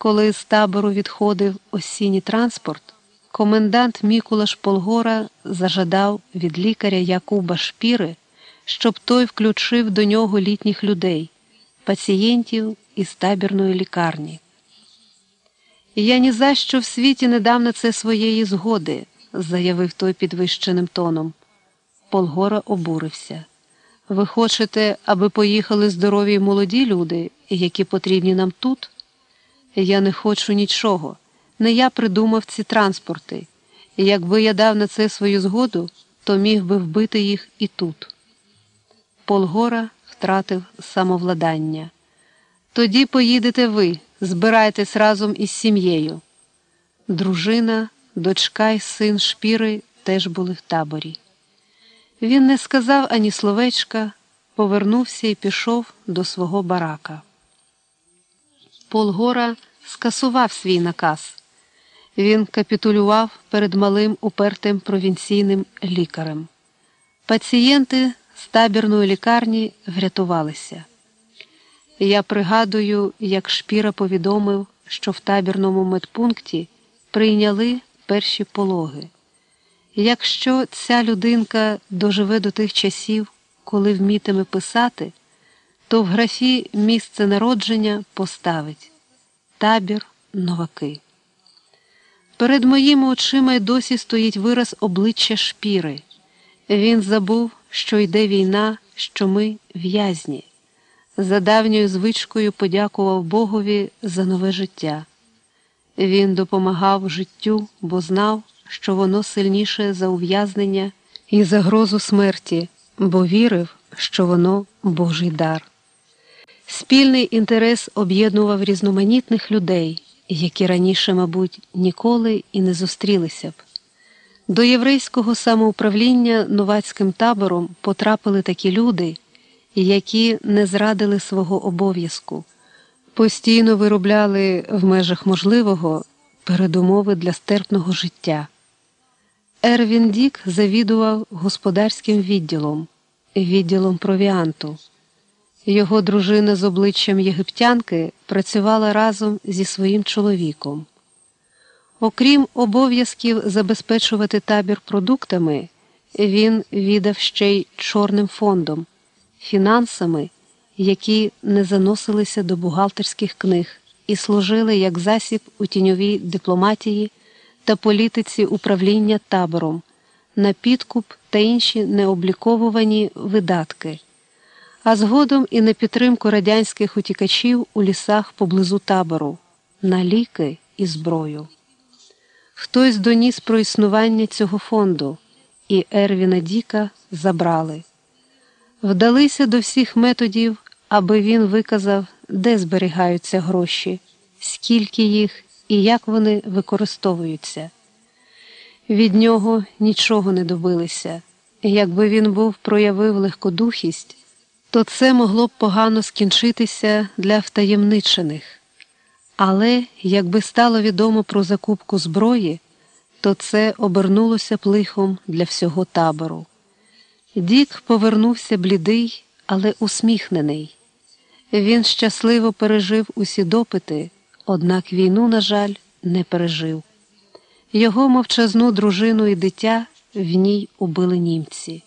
Коли з табору відходив осінній транспорт, комендант Мікулаш Полгора зажадав від лікаря Якуба Шпіри, щоб той включив до нього літніх людей, пацієнтів із табірної лікарні. «Я ні за що в світі не дам на це своєї згоди», – заявив той підвищеним тоном. Полгора обурився. «Ви хочете, аби поїхали здорові й молоді люди, які потрібні нам тут? Я не хочу нічого. Не я придумав ці транспорти. Якби я дав на це свою згоду, то міг би вбити їх і тут». Полгора втратив самовладання. «Тоді поїдете ви, збирайтесь разом із сім'єю». Дружина, дочка й син Шпіри теж були в таборі. Він не сказав ані словечка, повернувся і пішов до свого барака. Полгора скасував свій наказ. Він капітулював перед малим упертим провінційним лікарем. Пацієнти з табірної лікарні врятувалися. Я пригадую, як Шпіра повідомив, що в табірному медпункті прийняли перші пологи. Якщо ця людинка доживе до тих часів, коли вмітиме писати, то в графі «Місце народження» поставить «Табір Новаки». Перед моїми очима й досі стоїть вираз обличчя Шпіри. Він забув, що йде війна, що ми в'язні. За давньою звичкою подякував Богові за нове життя. Він допомагав життю, бо знав, що воно сильніше за ув'язнення і загрозу смерті, бо вірив, що воно Божий дар. Спільний інтерес об'єднував різноманітних людей, які раніше, мабуть, ніколи і не зустрілися б. До єврейського самоуправління новацьким табором потрапили такі люди, які не зрадили свого обов'язку, постійно виробляли в межах можливого передумови для стерпного життя. Ервін Дік завідував господарським відділом провіанту. Його дружина з обличчям єгиптянки працювала разом зі своїм чоловіком. Окрім обов'язків забезпечувати табір продуктами, він віддав ще й чорним фондом, фінансами, які не заносилися до бухгалтерських книг і служили як засіб у тіньовій дипломатії та політиці управління табором, на підкуп та інші необліковувані видатки, а згодом і на підтримку радянських утікачів у лісах поблизу табору, на ліки і зброю. Хтось доніс про існування цього фонду, і Ервіна Діка забрали. Вдалися до всіх методів, аби він виказав, де зберігаються гроші, скільки їх і як вони використовуються. Від нього нічого не добилися. Якби він проявив легкодухість, то це могло б погано скінчитися для втаємничених. Але якби стало відомо про закупку зброї, то це обернулося б лихом для всього табору. Дік повернувся блідий, але усміхнений. Він щасливо пережив усі допити, однак війну, на жаль, не пережив. Його мовчазну дружину і дитя в ній убили німці.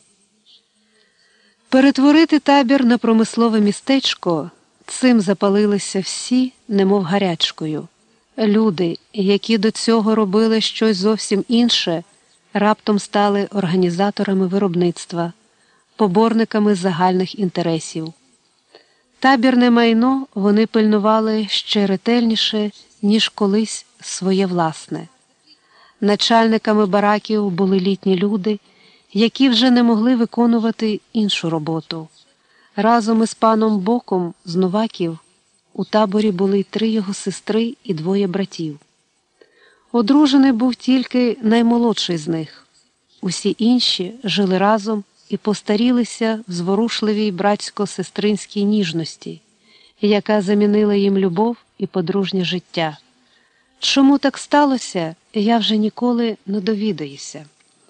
Перетворити табір на промислове містечко – цим запалилися всі, немов гарячкою. Люди, які до цього робили щось зовсім інше, раптом стали організаторами виробництва, поборниками загальних інтересів. Табірне майно вони пильнували ще ретельніше, ніж колись своє власне. Начальниками бараків були літні люди, які вже не могли виконувати іншу роботу. Разом із паном Боком з Новаків у таборі були 3 його сестри і 2 братів. Одружений був тільки наймолодший з них. Усі інші жили разом і постарілися в зворушливій братсько-сестринській ніжності, яка замінила їм любов і подружнє життя. Чому так сталося, я вже ніколи не довідаюся.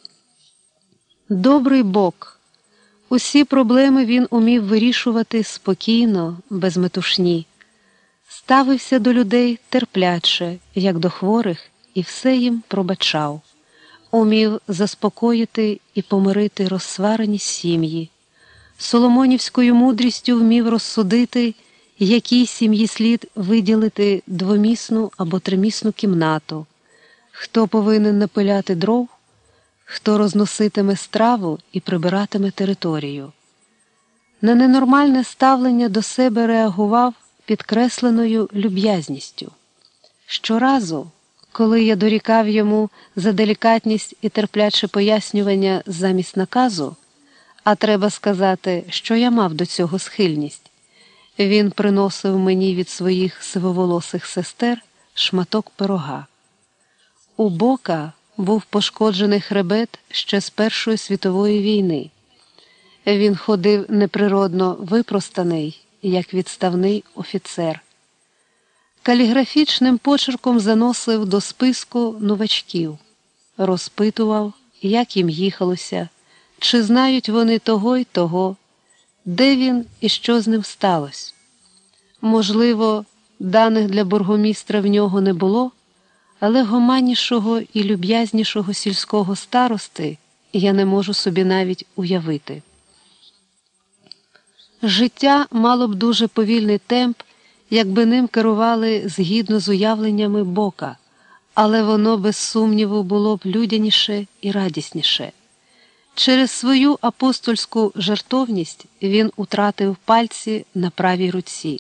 Добрий Бог. Усі проблеми він умів вирішувати спокійно, без метушні. Ставився до людей терпляче, як до хворих, і все їм пробачав. Умів заспокоїти і помирити розсварені сім'ї. Соломонівською мудрістю вмів розсудити, якій сім'ї слід виділити двомісну або тримісну кімнату, хто повинен напиляти дров, хто розноситиме страву і прибиратиме територію. На ненормальне ставлення до себе реагував підкресленою люб'язністю. Щоразу, коли я дорікав йому за делікатність і терпляче пояснювання замість наказу, а треба сказати, що я мав до цього схильність, він приносив мені від своїх сивоволосих сестер шматок пирога. У Бока був пошкоджений хребет ще з Першої світової війни. Він ходив неприродно випростаний, як відставний офіцер. Каліграфічним почерком заносив до списку новачків, розпитував, як їм їхалося, чи знають вони того й того, де він і що з ним сталося. Можливо, даних для бургомістра в нього не було, але гуманнішого і люб'язнішого сільського старости я не можу собі навіть уявити. Життя мало б дуже повільний темп, якби ним керували згідно з уявленнями Бока, але воно, без сумніву, було б людяніше і радісніше. Через свою апостольську жертовність він утратив пальці на правій руці.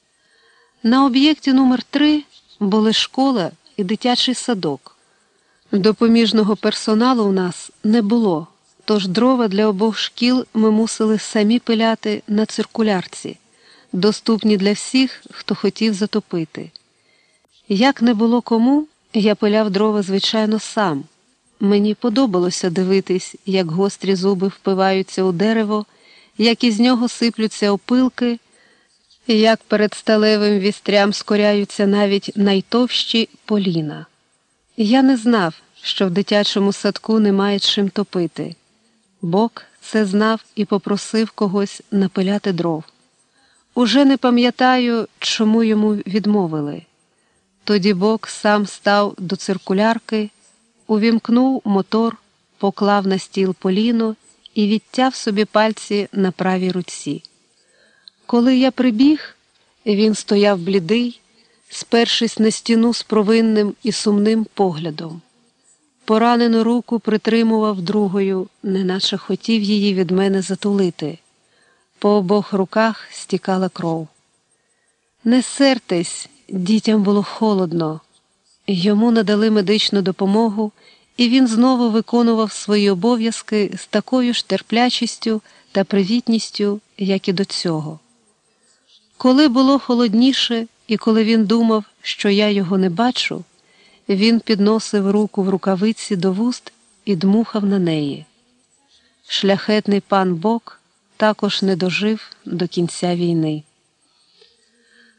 На об'єкті номер 3 були школа і дитячий садок. Допоміжного персоналу у нас не було, тож дрова для обох шкіл ми мусили самі пиляти на циркулярці, доступні для всіх, хто хотів затопити. Як не було кому, я пиляв дрова, звичайно, сам. Мені подобалося дивитись, як гострі зуби впиваються у дерево, як із нього сиплються опилки, як перед сталевим вістрям скоряються навіть найтовщі поліна. Я не знав, що в дитячому садку немає чим топити. Бок це знав і попросив когось напиляти дров. Уже не пам'ятаю, чому йому відмовили. Тоді Бок сам став до циркулярки, увімкнув мотор, поклав на стіл поліно і відтяв собі пальці на правій руці. Коли я прибіг, він стояв блідий, спершись на стіну з провинним і сумним поглядом. Поранену руку притримував другою, неначе хотів її від мене затулити. По обох руках стікала кров. «Не сертесь, дітям було холодно». Йому надали медичну допомогу, і він знову виконував свої обов'язки з такою ж терплячістю та привітністю, як і до цього. Коли було холодніше, і коли він думав, що я його не бачу, він підносив руку в рукавиці до вуст і дмухав на неї. Шляхетний пан Бок також не дожив до кінця війни.